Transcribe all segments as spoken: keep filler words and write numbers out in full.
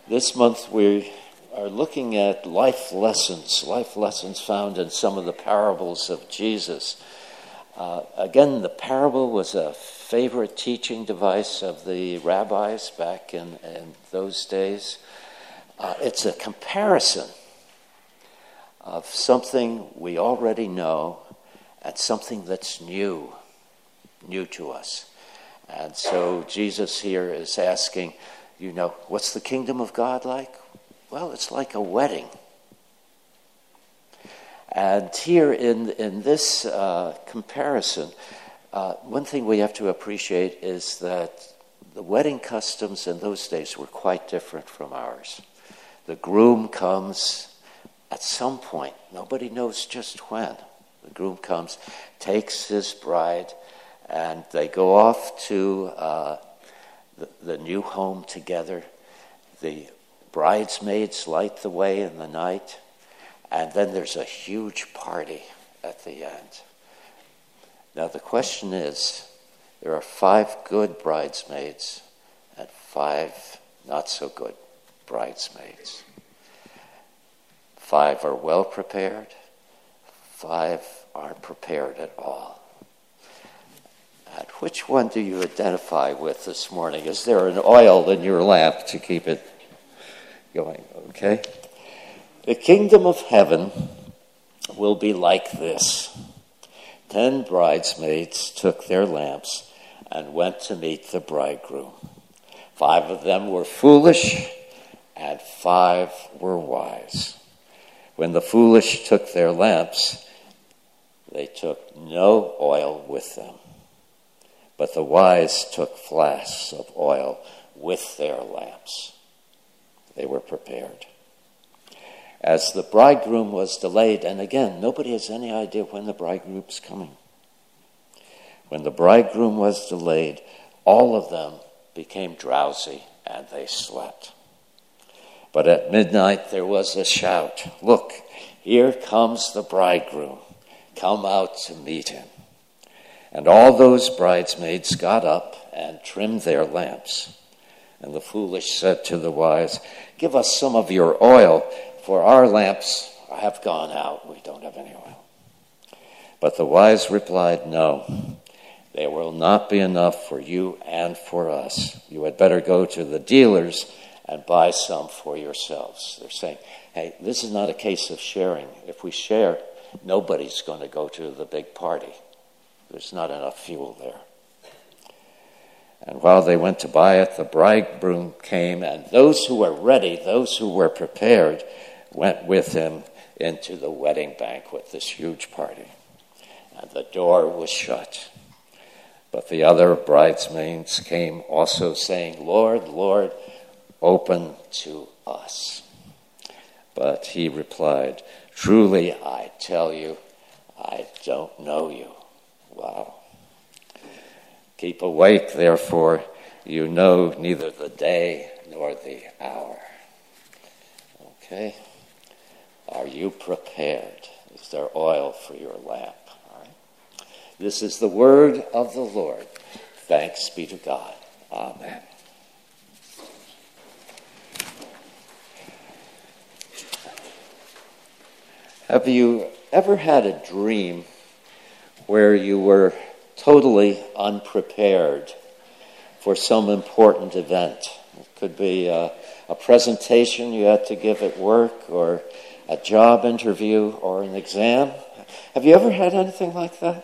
This month we are looking at life lessons, life lessons found in some of the parables of Jesus. Uh, again, the parable was a favorite teaching device of the rabbis back in, in those days. Uh, it's a comparison of something we already know and something that's new, new to us. And so Jesus here is asking, you know, what's the kingdom of God like? Well, it's like a wedding. And here in, in this uh, comparison, uh, one thing we have to appreciate is that the wedding customs in those days were quite different from ours. The groom comes at some point, nobody knows just when. The groom comes, takes his bride, and they go off to uh, the, the new home together. The bridesmaids light the way in the night, and then there's a huge party at the end. Now the question is, there are five good bridesmaids and five not so good bridesmaids. Five are well prepared, five aren't prepared at all. And which one do you identify with this morning? Is there an oil in your lamp to keep it going? Okay. The kingdom of heaven will be like this. Ten bridesmaids took their lamps and went to meet the bridegroom. Five of them were foolish and five were wise. When the foolish took their lamps, they took no oil with them. But the wise took flasks of oil with their lamps. They were prepared. As the bridegroom was delayed, and again, nobody has any idea when the bridegroom's coming. When the bridegroom was delayed, all of them became drowsy and they slept. But at midnight there was a shout, "Look, here comes the bridegroom. Come out to meet him." And all those bridesmaids got up and trimmed their lamps. And the foolish said to the wise, "Give us some of your oil, for our lamps have gone out. We don't have any oil." But the wise replied, "No, there will not be enough for you and for us. You had better go to the dealers and buy some for yourselves." They're saying, hey, this is not a case of sharing. If we share, nobody's going to go to the big party. There's not enough fuel there. And while they went to buy it, the bridegroom came, and those who were ready, those who were prepared, went with him into the wedding banquet, this huge party. And the door was shut. But the other bridesmaids came also, saying, "Lord, Lord, open to us." But he replied, "Truly, I tell you, I don't know you." Wow. "Keep awake, therefore, you know neither the day nor the hour." Okay. Are you prepared? Is there oil for your lamp? All right. This is the word of the Lord. Thanks be to God. Amen. Have you ever had a dream where you were totally unprepared for some important event? It could be a, a presentation you had to give at work, or a job interview, or an exam. Have you ever had anything like that?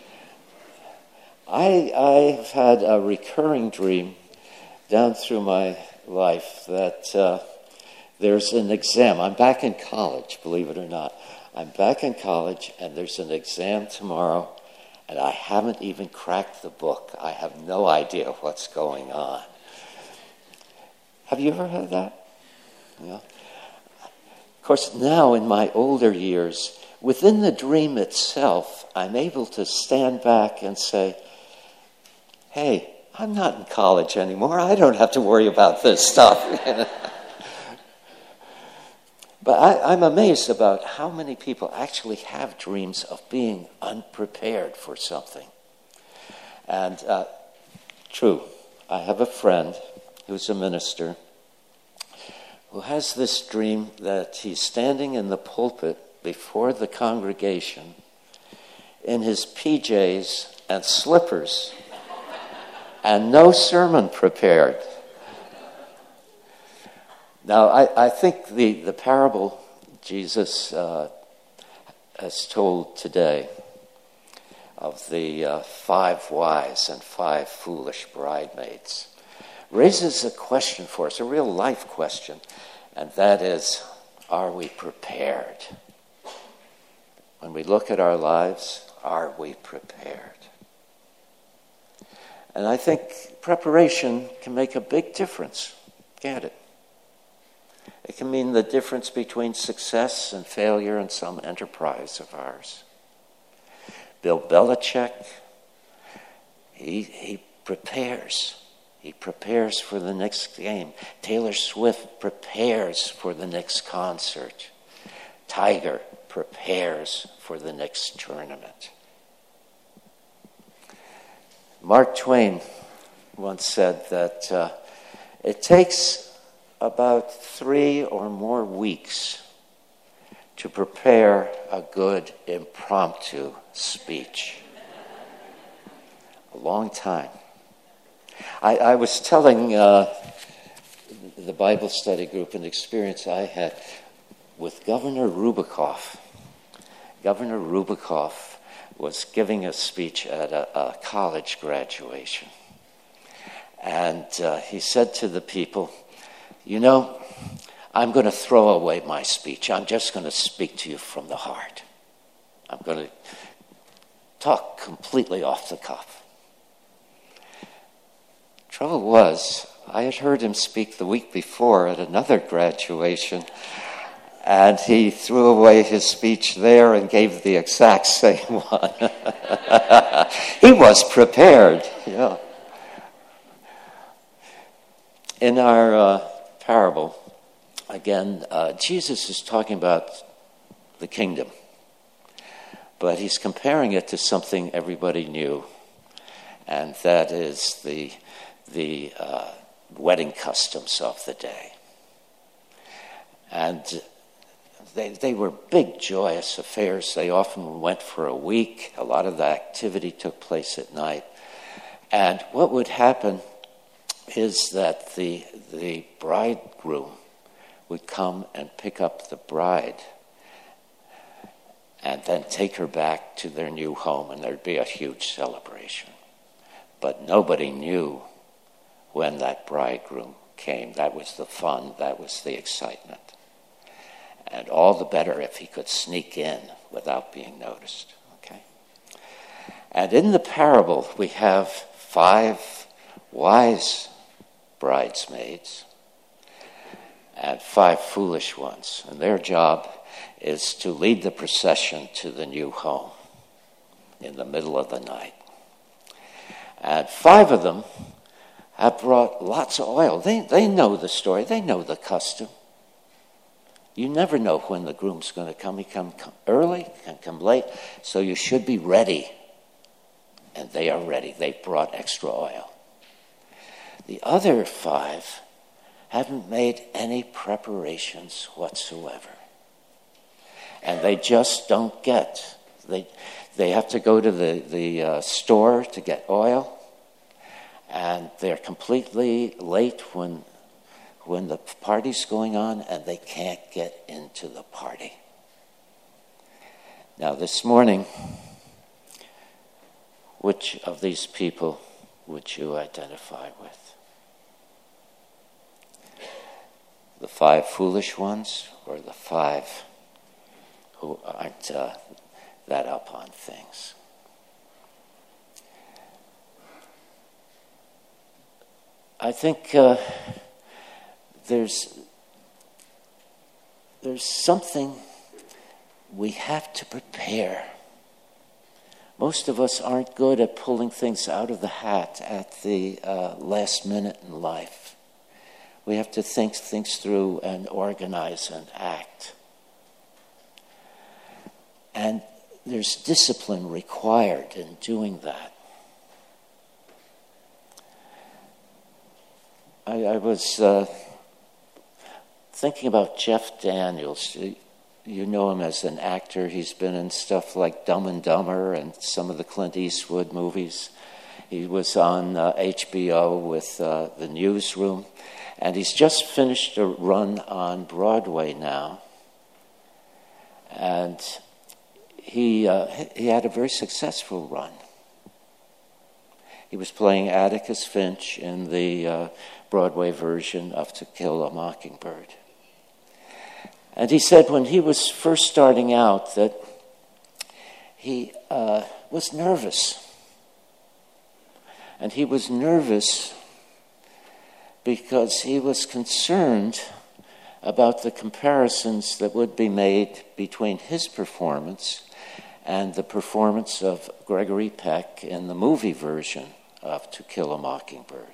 I, I've had a recurring dream down through my life that uh, there's an exam. I'm back in college, believe it or not. I'm back in college, and there's an exam tomorrow, and I haven't even cracked the book. I have no idea what's going on. Have you ever had that? Yeah. Of course, now in my older years, within the dream itself, I'm able to stand back and say, hey, I'm not in college anymore. I don't have to worry about this stuff. But I, I'm amazed about how many people actually have dreams of being unprepared for something. And uh, true, I have a friend who's a minister who has this dream that he's standing in the pulpit before the congregation in his P Js and slippers and no sermon prepared. Now, I, I think the, the parable Jesus uh, has told today of the uh, five wise and five foolish bridesmaids raises a question for us, a real life question, and that is, are we prepared? When we look at our lives, are we prepared? And I think preparation can make a big difference, can't it? It can mean the difference between success and failure in some enterprise of ours. Bill Belichick, he, he prepares. He prepares for the next game. Taylor Swift prepares for the next concert. Tiger prepares for the next tournament. Mark Twain once said that uh, it takes about three or more weeks to prepare a good impromptu speech. A long time. I, I was telling uh, the Bible study group an experience I had with Governor Rubikoff. Governor Rubikoff was giving a speech at a, a college graduation. And uh, he said to the people, you know, I'm going to throw away my speech. I'm just going to speak to you from the heart. I'm going to talk completely off the cuff. Trouble was, I had heard him speak the week before at another graduation, and he threw away his speech there and gave the exact same one. He was prepared, yeah. In our uh, parable, again, uh, Jesus is talking about the kingdom, but he's comparing it to something everybody knew, and that is the the uh, wedding customs of the day. And they they were big, joyous affairs. They often went for a week. A lot of the activity took place at night. And what would happen is that the the bridegroom would come and pick up the bride and then take her back to their new home, and there'd be a huge celebration. But nobody knew when that bridegroom came. That was the fun, that was the excitement. And all the better if he could sneak in without being noticed. Okay? And in the parable, we have five wise bridesmaids and five foolish ones. And their job is to lead the procession to the new home in the middle of the night. And five of them have brought lots of oil. They, they know the story. They know the custom. You never know when the groom's going to come. He can come early, can come late. So you should be ready. And they are ready. They've brought extra oil. The other five haven't made any preparations whatsoever. And they just don't get. They they have to go to the, the uh, store to get oil. And they're completely late when when the party's going on, and they can't get into the party. Now, this morning, which of these people would you identify with? The five foolish ones, or the five who aren't uh, that up on things? I think uh, there's there's something we have to prepare. Most of us aren't good at pulling things out of the hat at the uh, last minute in life. We have to think things through and organize and act. And there's discipline required in doing that. I, I was uh, thinking about Jeff Daniels. You know him as an actor. He's been in stuff like Dumb and Dumber and some of the Clint Eastwood movies. He was on uh, H B O with uh, The Newsroom. And he's just finished a run on Broadway now. And he uh, he had a very successful run. He was playing Atticus Finch in the uh, Broadway version of To Kill a Mockingbird. And he said when he was first starting out that he uh, was nervous. And he was nervous because he was concerned about the comparisons that would be made between his performance and the performance of Gregory Peck in the movie version of To Kill a Mockingbird.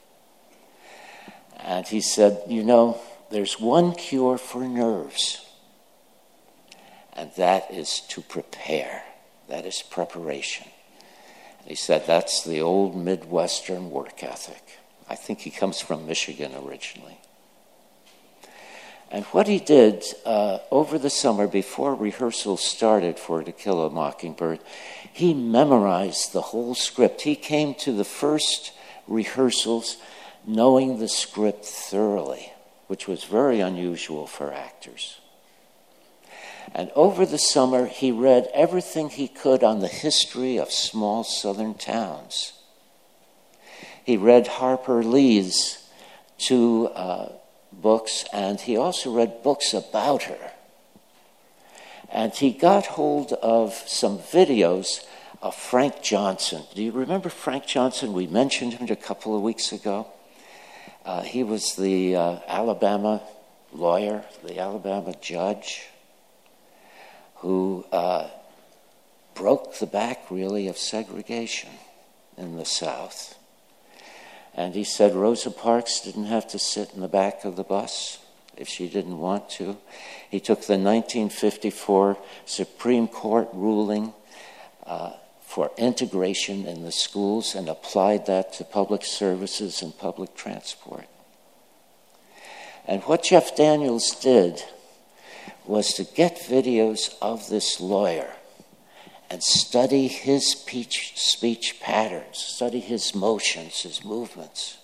And he said, you know, there's one cure for nerves, and that is to prepare. That is preparation. And he said that's the old Midwestern work ethic. I think he comes from Michigan originally. And what he did uh, over the summer before rehearsals started for To Kill a Mockingbird, he memorized the whole script. He came to the first rehearsals knowing the script thoroughly, which was very unusual for actors. And over the summer, he read everything he could on the history of small southern towns. He read Harper Lee's two uh, books, and he also read books about her. And he got hold of some videos of Frank Johnson. Do you remember Frank Johnson? We mentioned him a couple of weeks ago. Uh, he was the uh, Alabama lawyer, the Alabama judge, who uh, broke the back, really, of segregation in the South. And he said Rosa Parks didn't have to sit in the back of the bus if she didn't want to. He took the nineteen fifty-four Supreme Court ruling uh, for integration in the schools and applied that to public services and public transport. And what Jeff Daniels did was to get videos of this lawyer and study his speech, speech patterns, study his motions, his movements.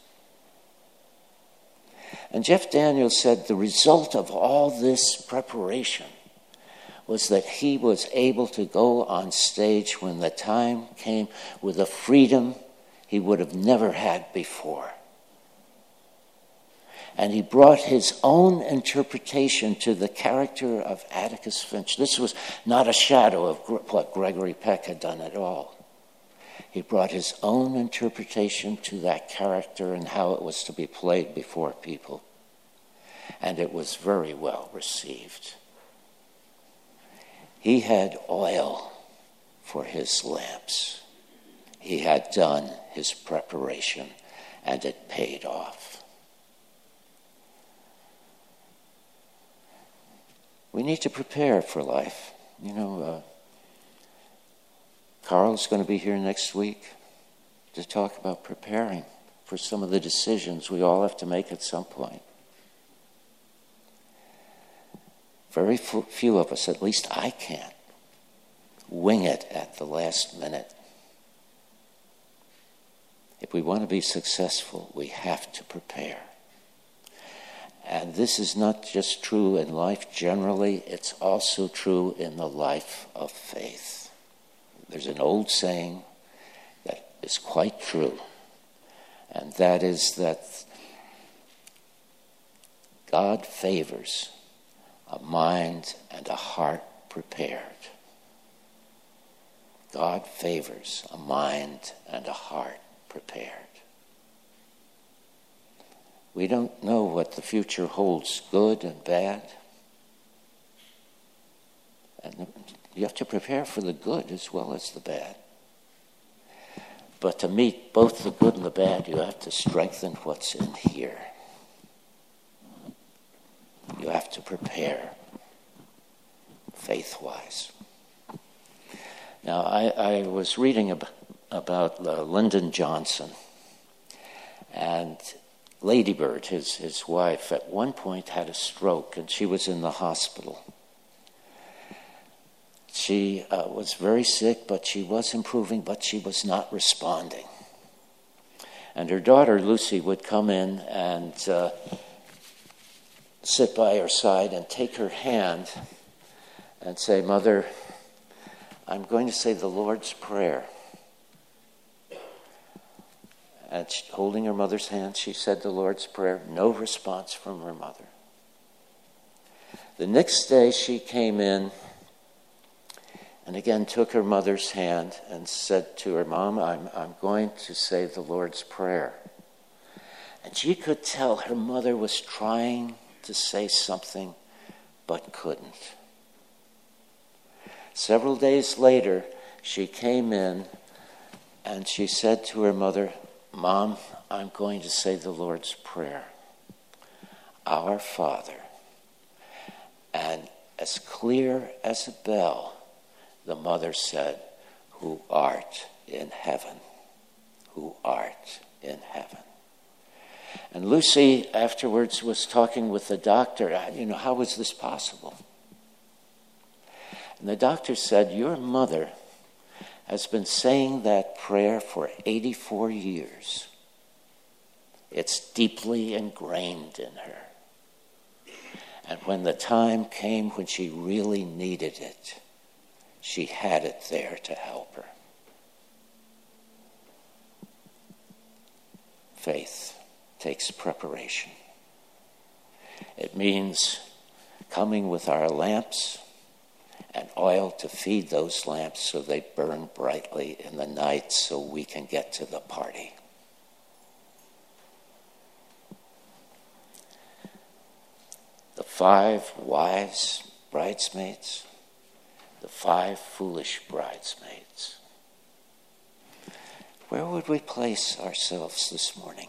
And Jeff Daniels said the result of all this preparation was that he was able to go on stage when the time came with a freedom he would have never had before. And he brought his own interpretation to the character of Atticus Finch. This was not a shadow of what Gregory Peck had done at all. He brought his own interpretation to that character and how it was to be played before people. And it was very well received. He had oil for his lamps. He had done his preparation, and it paid off. We need to prepare for life. You know, uh, Carl's going to be here next week to talk about preparing for some of the decisions we all have to make at some point. Very few of us, at least I can't, wing it at the last minute. If we want to be successful, we have to prepare. And this is not just true in life generally, it's also true in the life of faith. There's an old saying that is quite true, and that is that God favors a mind and a heart prepared. God favors a mind and a heart prepared. We don't know what the future holds, good and bad. And you have to prepare for the good as well as the bad. But to meet both the good and the bad, you have to strengthen what's in here. You have to prepare faith-wise. Now, I, I was reading ab- about uh, Lyndon Johnson, and Ladybird, his, his wife, at one point had a stroke, and she was in the hospital. She uh, was very sick, but she was improving, but she was not responding. And her daughter, Lucy, would come in and uh, sit by her side and take her hand and say, "Mother, I'm going to say the Lord's Prayer." And she, holding her mother's hand, she said the Lord's Prayer. No response from her mother. The next day she came in and again took her mother's hand and said to her, "Mom, I'm, I'm going to say the Lord's Prayer." And she could tell her mother was trying to say something but couldn't. Several days later, she came in and she said to her mother, "Mom, I'm going to say the Lord's Prayer. Our Father." And as clear as a bell, the mother said, "Who art in heaven, who art in heaven." And Lucy afterwards was talking with the doctor, you know, how was this possible? And the doctor said, "Your mother has been saying that prayer for eighty-four years. It's deeply ingrained in her. And when the time came when she really needed it, she had it there to help her." Faith takes preparation. It means coming with our lamps and oil to feed those lamps so they burn brightly in the night so we can get to the party. The five wise bridesmaids, the five foolish bridesmaids. Where would we place ourselves this morning?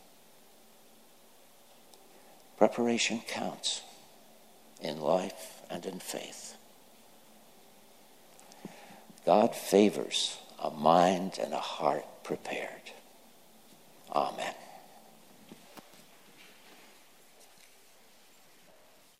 Preparation counts in life and in faith. God favors a mind and a heart prepared. Amen.